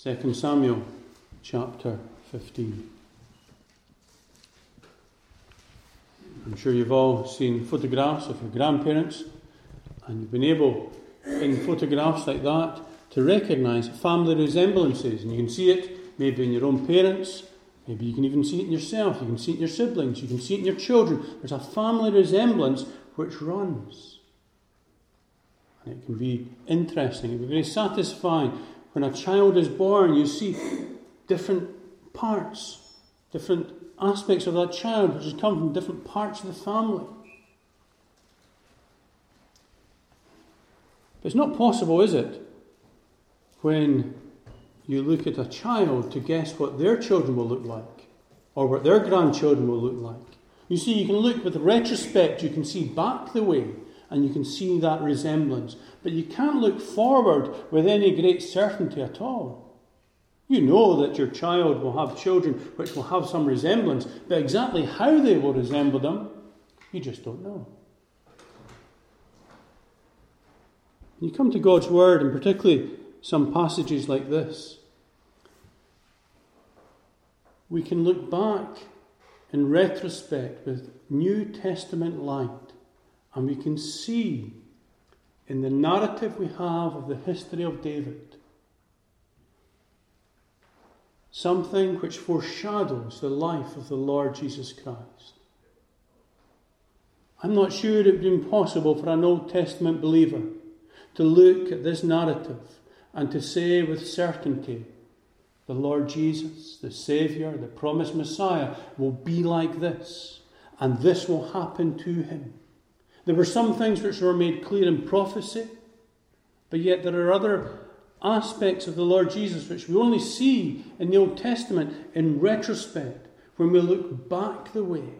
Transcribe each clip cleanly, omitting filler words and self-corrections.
2 Samuel chapter 15. I'm sure you've all seen photographs of your grandparents, and you've been able, in photographs like that, to recognise family resemblances. And you can see it maybe in your own parents, maybe you can even see it in yourself, you can see it in your siblings, you can see it in your children. There's a family resemblance which runs. And it can be interesting, it can be very satisfying. When a child is born, you see different parts, different aspects of that child which has come from different parts of the family. But it's not possible, is it, when you look at a child to guess what their children will look like or what their grandchildren will look like. You see, you can look with retrospect, you can see back the way and you can see that resemblance. But you can't look forward with any great certainty at all. You know that your child will have children which will have some resemblance, but exactly how they will resemble them, you just don't know. You come to God's Word, and particularly some passages like this, we can look back in retrospect with New Testament light, and we can see in the narrative we have of the history of David something which foreshadows the life of the Lord Jesus Christ. I'm not sure it would be impossible for an Old Testament believer to look at this narrative and to say with certainty, the Lord Jesus, the Saviour, the promised Messiah, will be like this, and this will happen to him. There were some things which were made clear in prophecy, but yet there are other aspects of the Lord Jesus which we only see in the Old Testament in retrospect, when we look back the way.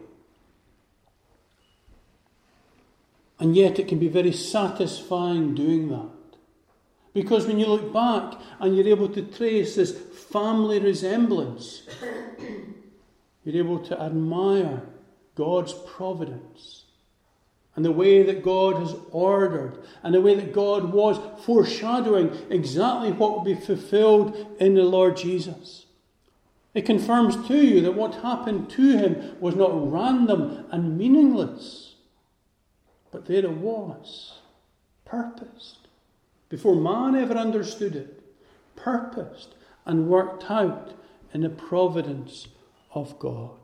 And yet it can be very satisfying doing that. Because when you look back and you're able to trace this family resemblance, you're able to admire God's providence and the way that God has ordered and the way that God was foreshadowing exactly what will be fulfilled in the Lord Jesus. It confirms to you that what happened to him was not random and meaningless, but there it was, purposed. Before man ever understood it, purposed and worked out in the providence of God.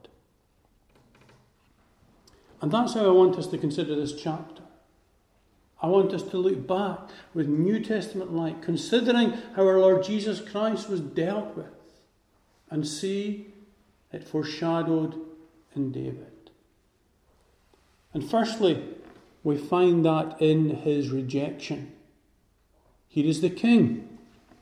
And that's how I want us to consider this chapter. I want us to look back with New Testament light, considering how our Lord Jesus Christ was dealt with, and see it foreshadowed in David. And firstly, we find that in his rejection. Here is the king.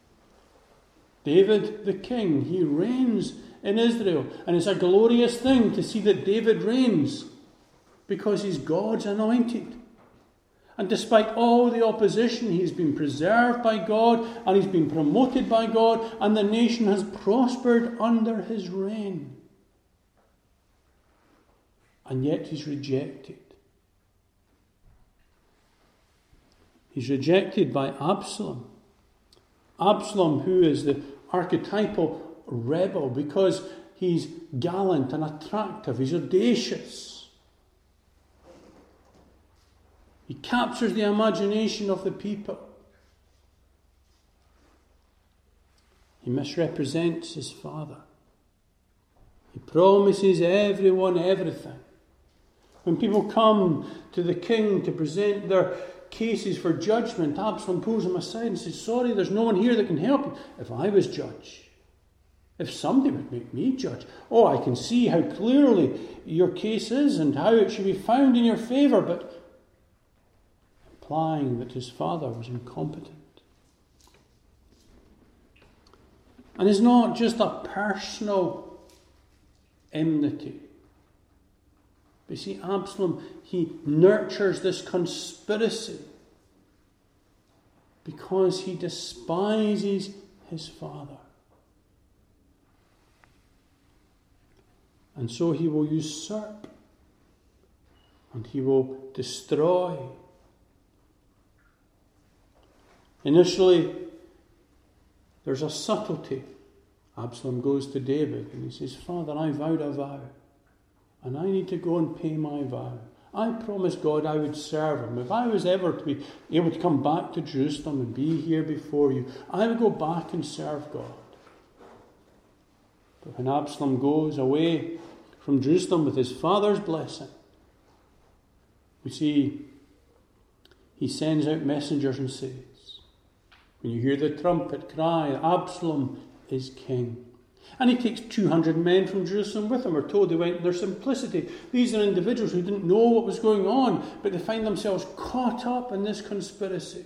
David the king. He reigns in Israel. And it's a glorious thing to see that David reigns, because he's God's anointed. And despite all the opposition, he's been preserved by God, and he's been promoted by God, and the nation has prospered under his reign. And yet he's rejected. He's rejected by Absalom. Absalom, who is the archetypal rebel, because he's gallant and attractive, he's audacious. He captures the imagination of the people. He misrepresents his father. He promises everyone everything. When people come to the king to present their cases for judgment, Absalom pulls them aside and says, sorry, there's no one here that can help you. If I was judge, if somebody would make me judge, I can see how clearly your case is and how it should be found in your favour, but implying that his father was incompetent. And it's not just a personal enmity. But you see, Absalom, he nurtures this conspiracy because he despises his father. And so he will usurp and he will destroy. Initially, there's a subtlety. Absalom goes to David and he says, Father, I vowed a vow, and I need to go and pay my vow. I promised God I would serve him. If I was ever to be able to come back to Jerusalem and be here before you, I would go back and serve God. But when Absalom goes away from Jerusalem with his father's blessing, we see he sends out messengers and says, when you hear the trumpet cry, Absalom is king. And he takes 200 men from Jerusalem with him. We're told they went in their simplicity. These are individuals who didn't know what was going on, but they find themselves caught up in this conspiracy.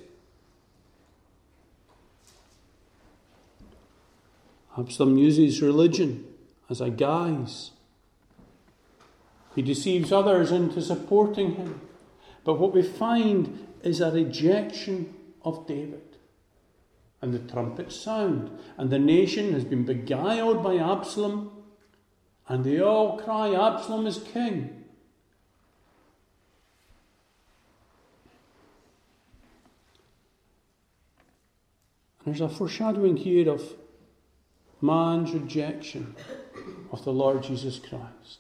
Absalom uses religion as a guise. He deceives others into supporting him. But what we find is a rejection of David. And the trumpets sound, and the nation has been beguiled by Absalom, and they all cry, Absalom is king. And there's a foreshadowing here of man's rejection of the Lord Jesus Christ.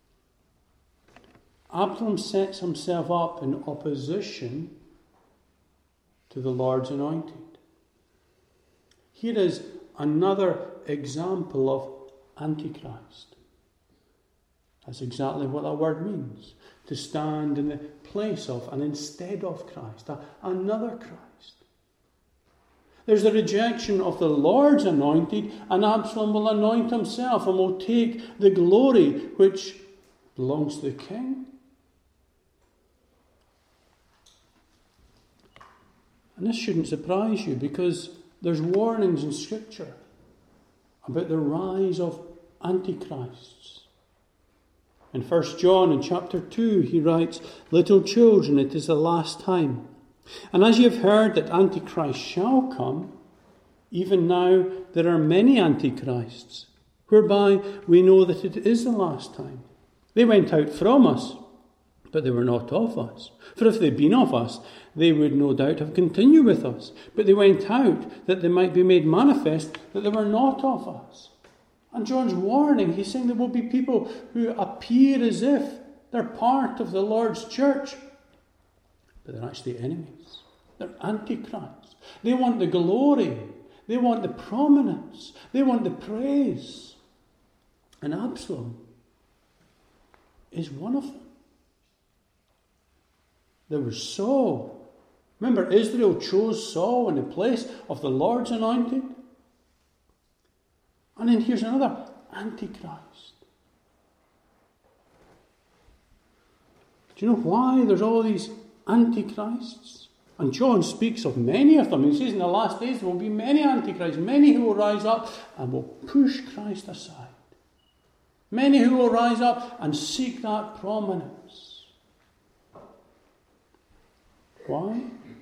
Absalom sets himself up in opposition to the Lord's anointed. Here is another example of Antichrist. That's exactly what that word means. To stand in the place of and instead of Christ. Another Christ. There's the rejection of the Lord's anointed, and Absalom will anoint himself and will take the glory which belongs to the king. And this shouldn't surprise you, because there's warnings in Scripture about the rise of antichrists. In 1 John in chapter 2 he writes, Little children, it is the last time. And as you have heard that Antichrist shall come, even now there are many antichrists, whereby we know that it is the last time. They went out from us, but they were not of us. For if they'd been of us, they would no doubt have continued with us. But they went out that they might be made manifest that they were not of us. And John's warning, he's saying there will be people who appear as if they're part of the Lord's church, but they're actually enemies. They're antichrists. They want the glory. They want the prominence. They want the praise. And Absalom is one of them. There was Saul. Remember, Israel chose Saul in the place of the Lord's anointed. And then here's another Antichrist. Do you know why there's all these Antichrists? And John speaks of many of them. He says in the last days there will be many Antichrists, many who will rise up and will push Christ aside. Many who will rise up and seek that prominence. Why?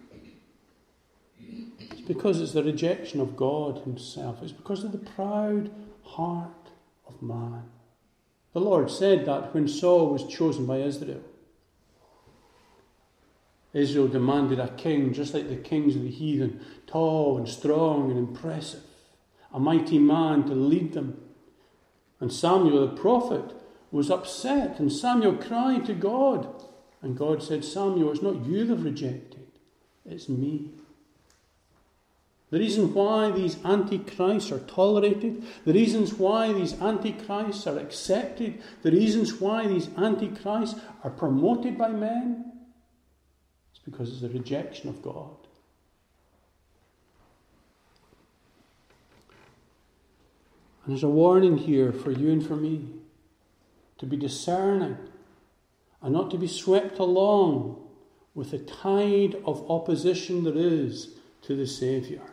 It's because it's the rejection of God himself. It's because of the proud heart of man. The Lord said that when Saul was chosen by Israel. Israel demanded a king just like the kings of the heathen, tall and strong and impressive, a mighty man to lead them. And Samuel the prophet was upset, and Samuel cried to God. And God said, Samuel, it's not you they've rejected, it's me. The reason why these antichrists are tolerated, the reasons why these antichrists are accepted, the reasons why these antichrists are promoted by men, it's because it's the rejection of God. And there's a warning here for you and for me to be discerning and not to be swept along with the tide of opposition there is to the Saviour.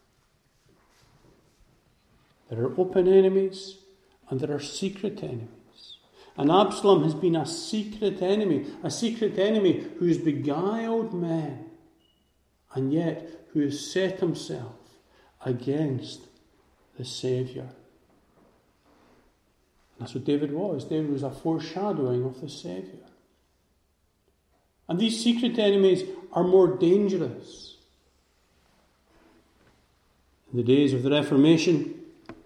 There are open enemies and there are secret enemies. And Absalom has been a secret enemy who has beguiled men and yet who has set himself against the Saviour. That's what David was. David was a foreshadowing of the Saviour. And these secret enemies are more dangerous. In the days of the Reformation,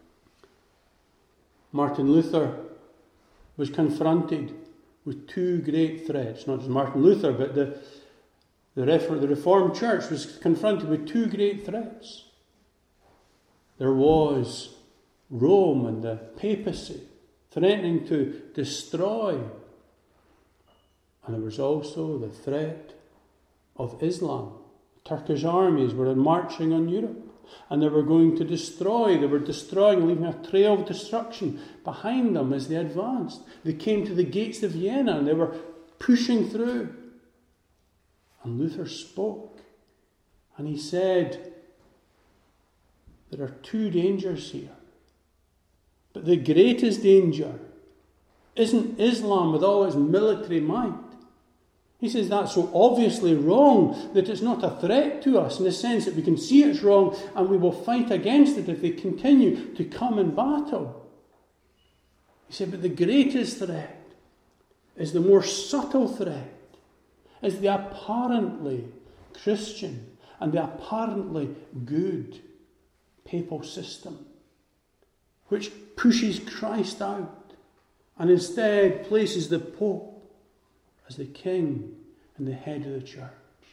Martin Luther was confronted with two great threats. Not just Martin Luther, but the Reformed Church was confronted with two great threats. There was Rome and the papacy threatening to destroy. And there was also the threat of Islam. Turkish armies were marching on Europe, and they were going to destroy. They were destroying, leaving a trail of destruction behind them as they advanced. They came to the gates of Vienna and they were pushing through. And Luther spoke, and he said, there are two dangers here. But the greatest danger isn't Islam with all its military might. He says that's so obviously wrong that it's not a threat to us in the sense that we can see it's wrong and we will fight against it if they continue to come in battle. He said, but the greatest threat is the more subtle threat, is the apparently Christian and the apparently good papal system, which pushes Christ out and instead places the Pope as the king and the head of the church.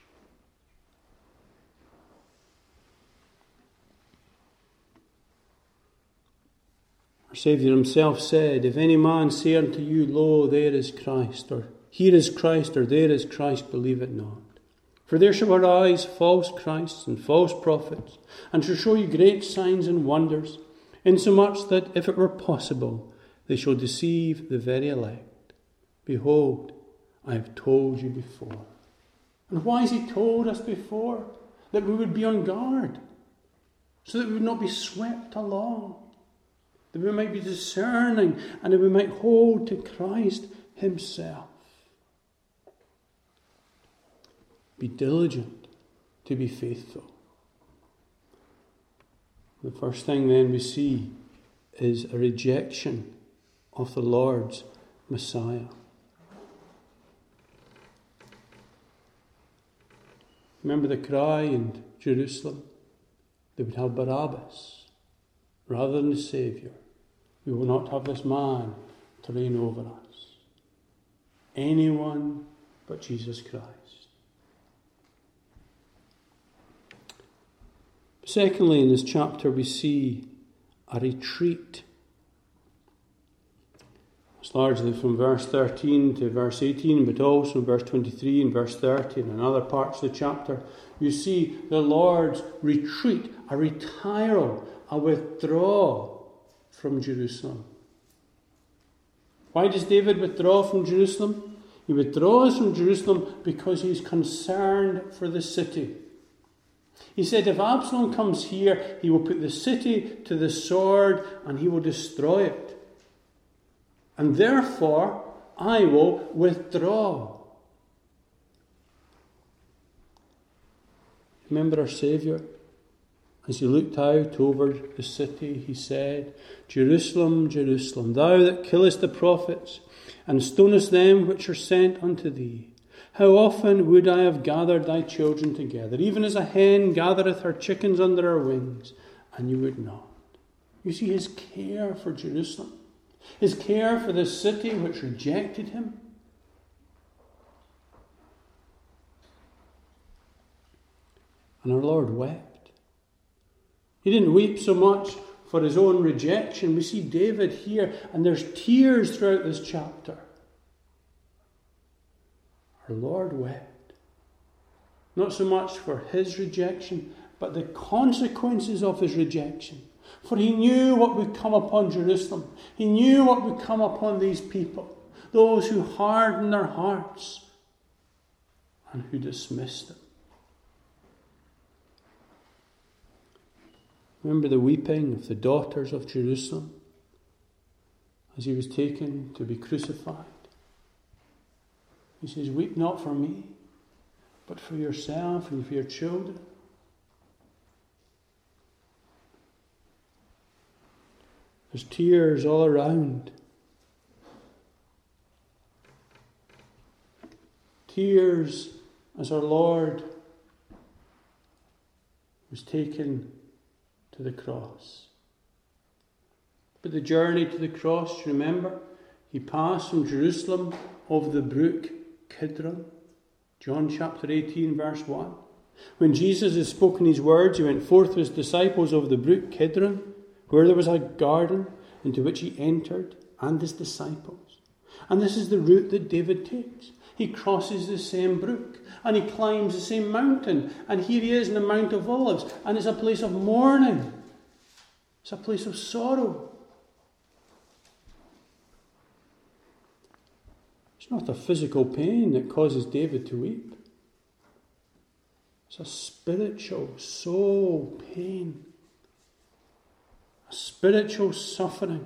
Our Saviour himself said, if any man say unto you, lo, there is Christ, or here is Christ, or there is Christ, believe it not. For there shall arise false Christs and false prophets, and shall show you great signs and wonders, insomuch that, if it were possible, they shall deceive the very elect. Behold, I have told you before. And why has he told us before? That we would be on guard, so that we would not be swept along, that we might be discerning, and that we might hold to Christ himself. Be diligent to be faithful. The first thing then we see is a rejection of the Lord's Messiah. Remember the cry in Jerusalem? They would have Barabbas rather than the Saviour. We will not have this man to reign over us. Anyone but Jesus Christ. Secondly, in this chapter we see a retreat. It's largely from verse 13 to verse 18, but also verse 23 and verse 30 and in other parts of the chapter. You see the Lord's retreat, a retiral, a withdrawal from Jerusalem. Why does David withdraw from Jerusalem? He withdraws from Jerusalem because he's concerned for the city. He said, if Absalom comes here, he will put the city to the sword and he will destroy it. And therefore, I will withdraw. Remember our Saviour? As he looked out over the city, he said, Jerusalem, Jerusalem, thou that killest the prophets, and stonest them which are sent unto thee. How often would I have gathered thy children together, even as a hen gathereth her chickens under her wings, and you would not. You see his care for Jerusalem, his care for the city which rejected him. And our Lord wept. He didn't weep so much for his own rejection. We see David here, and there's tears throughout this chapter. Our Lord wept. Not so much for his rejection, but the consequences of his rejection. For he knew what would come upon Jerusalem. He knew what would come upon these people, those who hardened their hearts and who dismissed them. Remember the weeping of the daughters of Jerusalem as he was taken to be crucified. He says, weep not for me, but for yourself and for your children. There's tears all around. Tears as our Lord was taken to the cross. But the journey to the cross, remember, he passed from Jerusalem over the brook Kidron. John chapter 18, verse 1. When Jesus had spoken these words, he went forth with his disciples over the brook Kidron, where there was a garden, into which he entered, and his disciples. And this is the route that David takes. He crosses the same brook, and he climbs the same mountain. And here he is in the Mount of Olives, and it's a place of mourning. It's a place of sorrow. It's not a physical pain that causes David to weep. It's a spiritual soul pain. A spiritual suffering.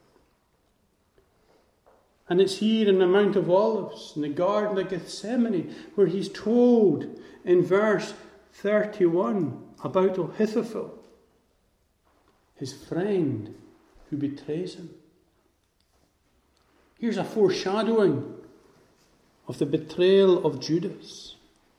And it's here in the Mount of Olives, in the Garden of Gethsemane, where he's told in verse 31 about Ahithophel, his friend who betrays him. Here's a foreshadowing of the betrayal of Judas.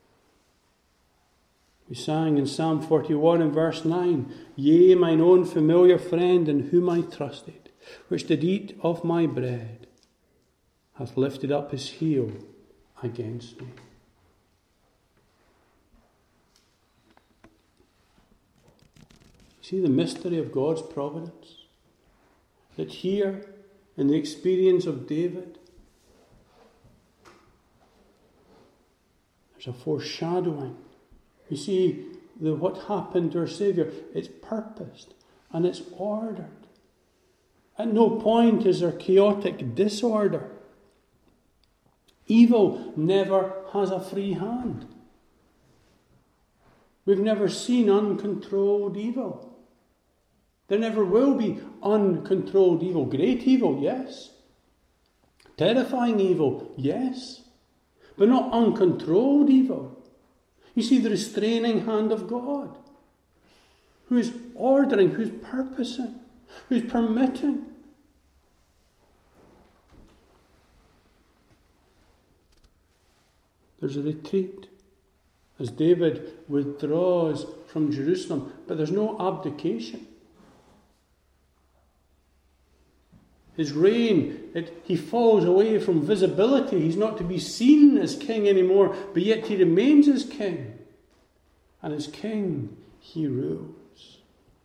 We sang in Psalm 41 and verse 9, "Yea, mine own familiar friend in whom I trusted, which did eat of my bread, hath lifted up his heel against me." See the mystery of God's providence? That here, in the experience of David, there's a foreshadowing. You see, what happened to our Saviour, it's purposed and it's ordered. At no point is there chaotic disorder. Evil never has a free hand. We've never seen uncontrolled evil. There never will be uncontrolled evil. Great evil, yes. Terrifying evil, yes. But not uncontrolled evil. You see the restraining hand of God, who is ordering, who's purposing, who's permitting. There's a retreat as David withdraws from Jerusalem, but there's no abdication. His reign, he falls away from visibility. He's not to be seen as king anymore, but yet he remains as king. And as king, he rules.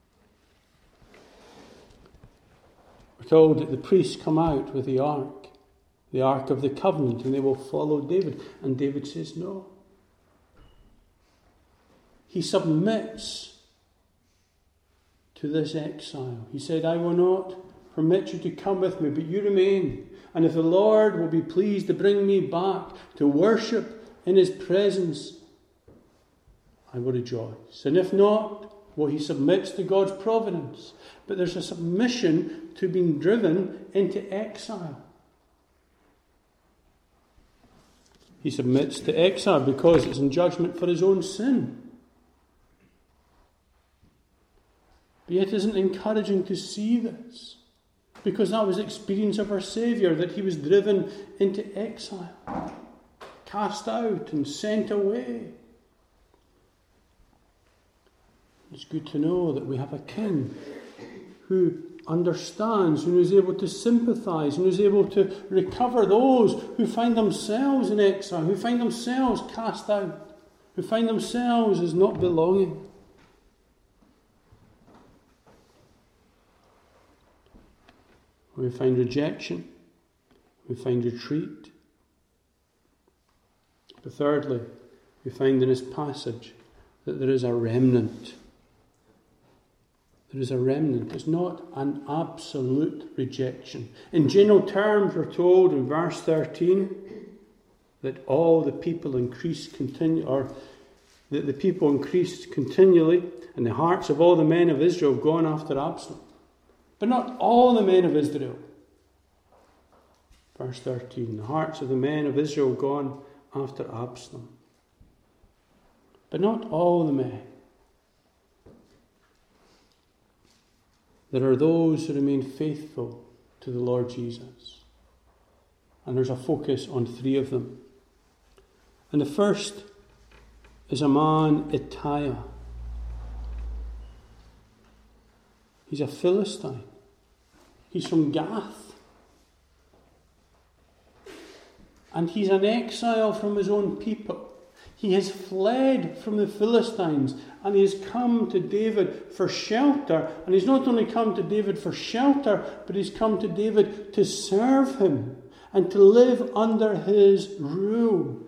We're told that the priests come out with the ark of the covenant, and they will follow David. And David says no. He submits to this exile. He said, "I will not permit you to come with me, but you remain. And if the Lord will be pleased to bring me back to worship in his presence, I will rejoice. And if not, well, he submits to God's providence. But there's a submission to being driven into exile. He submits to exile because it's in judgment for his own sin. But yet it isn't encouraging to see this, because that was the experience of our Saviour, that he was driven into exile, cast out and sent away. It's good to know that we have a king who understands, who is able to sympathise, and is able to recover those who find themselves in exile, who find themselves cast out, who find themselves as not belonging. We find rejection. We find retreat. But thirdly, we find in this passage that there is a remnant. There is a remnant. It's not an absolute rejection. In general terms, we're told in verse 13 that all the people increased continually, and the hearts of all the men of Israel have gone after Absalom. But not all the men of Israel. Verse 13, the hearts of the men of Israel gone after Absalom. But not all the men. There are those who remain faithful to the Lord Jesus. And there's a focus on three of them. And the first is a man, Ittai. He's a Philistine. He's from Gath. And he's an exile from his own people. He has fled from the Philistines and he has come to David for shelter. And he's not only come to David for shelter, but he's come to David to serve him and to live under his rule.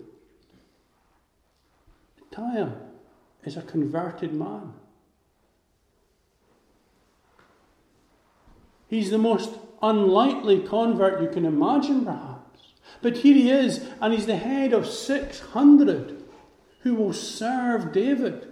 Ittai is a converted man. He's the most unlikely convert you can imagine, perhaps. But here he is, and he's the head of 600 who will serve David.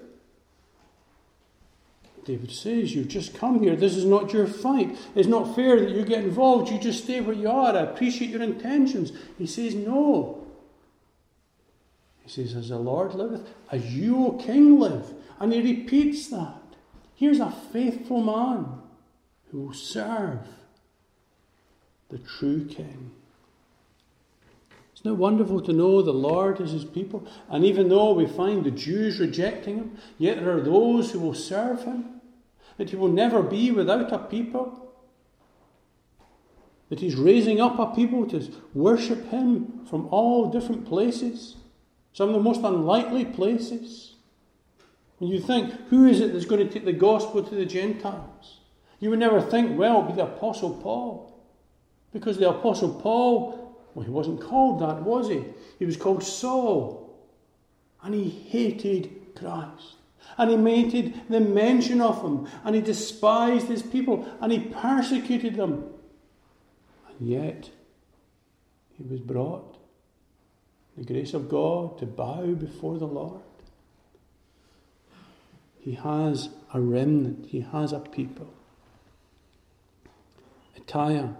David says, you've just come here. This is not your fight. It's not fair that you get involved. You just stay where you are. I appreciate your intentions. He says, no. He says, as the Lord liveth, as you, O king, live. And he repeats that. Here's a faithful man who will serve the true king. Isn't it wonderful to know the Lord is his people? And even though we find the Jews rejecting him, yet there are those who will serve him. That he will never be without a people. That he's raising up a people to worship him from all different places. Some of the most unlikely places. And you think, who is it that's going to take the gospel to the Gentiles? You would never think, well, it'll be the Apostle Paul. Because the Apostle Paul, well, he wasn't called that, was he? He was called Saul. And he hated Christ. And he hated the mention of him. And he despised his people. And he persecuted them. And yet, he was brought, the grace of God, to bow before the Lord. He has a remnant. He has a people. Ittai.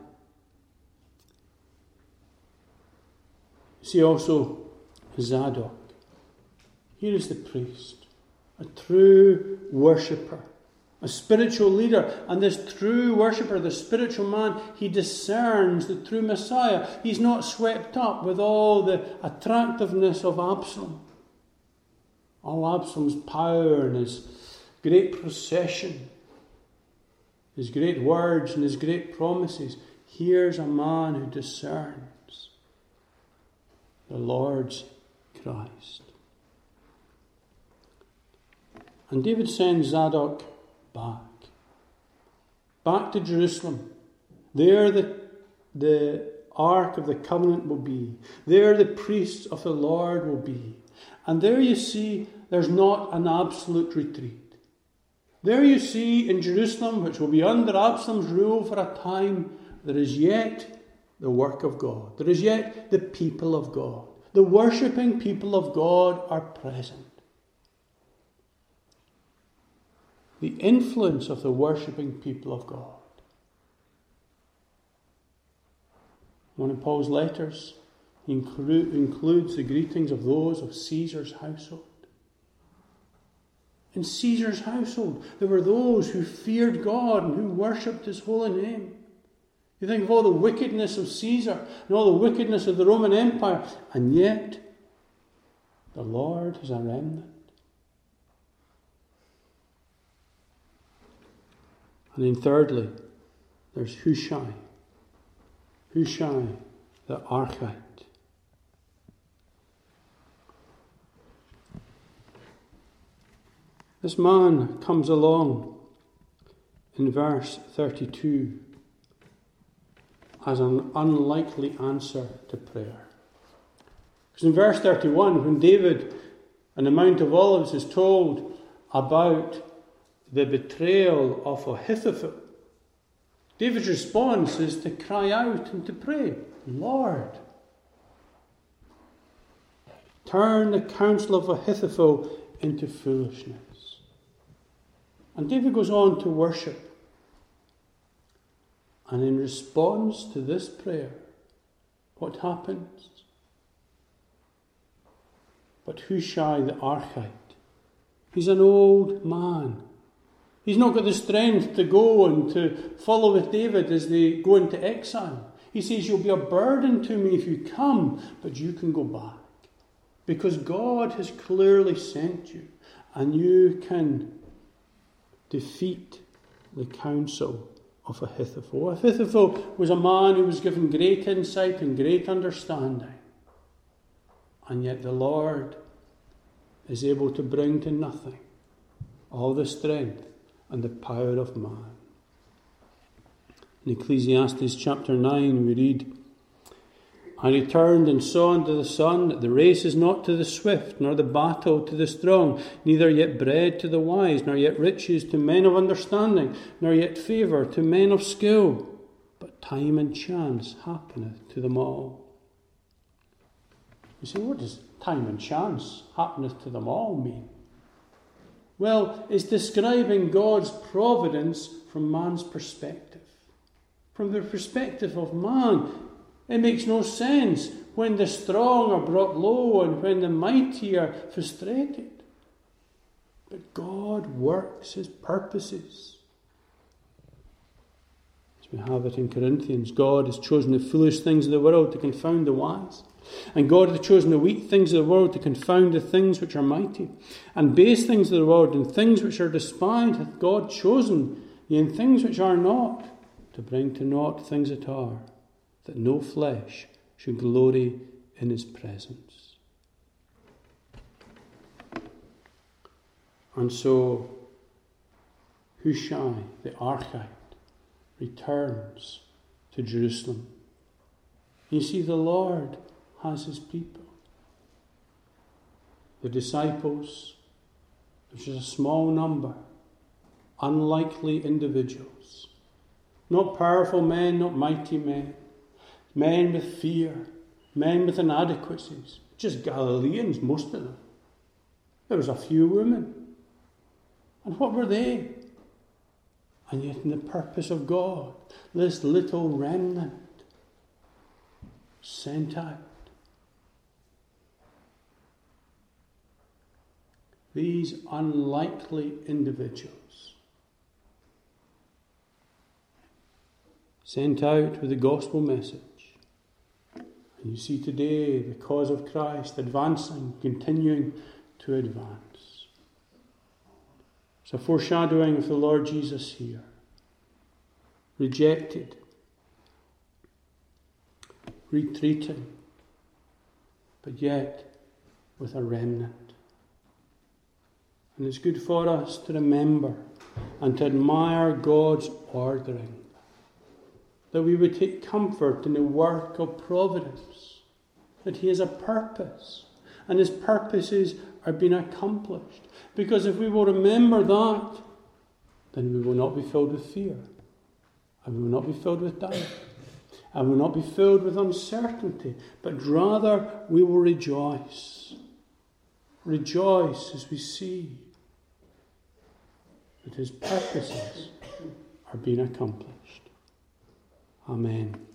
See also Zadok. Here is the priest, a true worshipper, a spiritual leader. And this true worshipper, the spiritual man, he discerns the true Messiah. He's not swept up with all the attractiveness of Absalom. All Absalom's power and his great procession, his great words and his great promises. Here's a man who discerns the Lord's Christ. And David sends Zadok back to Jerusalem. There the Ark of the Covenant will be. There the priests of the Lord will be. And there you see there's not an absolute retreat. There you see in Jerusalem, which will be under Absalom's rule for a time, there is yet the work of God. There is yet the people of God. The worshipping people of God are present. The influence of the worshipping people of God. One of Paul's letters includes the greetings of those of Caesar's household. In Caesar's household, there were those who feared God and who worshipped his holy name. You think of all the wickedness of Caesar and all the wickedness of the Roman Empire, and yet the Lord is a remnant. And then thirdly, there's Hushai. Hushai, the Archite. This man comes along in verse 32 as an unlikely answer to prayer. Because in verse 31, when David on the Mount of Olives is told about the betrayal of Ahithophel, David's response is to cry out and to pray, Lord, turn the counsel of Ahithophel into foolishness. And David goes on to worship. And in response to this prayer, what happens? But Hushai the Archite, he's an old man. He's not got the strength to go and to follow with David as they go into exile. He says, you'll be a burden to me if you come, but you can go back. Because God has clearly sent you, and you can defeat the counsel of Ahithophel. Ahithophel was a man who was given great insight and great understanding. And yet the Lord is able to bring to nothing all the strength and the power of man. In Ecclesiastes chapter 9 we read, I returned and saw unto the sun that the race is not to the swift, nor the battle to the strong, neither yet bread to the wise, nor yet riches to men of understanding, nor yet favour to men of skill, but time and chance happeneth to them all. You say, what does time and chance happeneth to them all mean? Well, it's describing God's providence from man's perspective. From the perspective of man, it makes no sense when the strong are brought low and when the mighty are frustrated. But God works his purposes. As we have it in Corinthians, God has chosen the foolish things of the world to confound the wise. And God hath chosen the weak things of the world to confound the things which are mighty. And base things of the world and things which are despised hath God chosen, yea, and things which are not, to bring to naught things that are, that no flesh should glory in his presence. And so Hushai the Archite returns to Jerusalem. You see, the Lord has his people. The disciples, which is a small number, unlikely individuals, not powerful men, not mighty men, men with fear, men with inadequacies, just Galileans, most of them. There was a few women. And what were they? And yet in the purpose of God, this little remnant sent out. These unlikely individuals sent out with the gospel message. And you see today the cause of Christ advancing, continuing to advance. It's a foreshadowing of the Lord Jesus here. Rejected, retreating, but yet with a remnant. And it's good for us to remember and to admire God's ordering, that we would take comfort in the work of providence, that he has a purpose, and his purposes are being accomplished. Because if we will remember that, then we will not be filled with fear, and we will not be filled with doubt, and we will not be filled with uncertainty, but rather we will rejoice. Rejoice as we see that his purposes are being accomplished. Amen.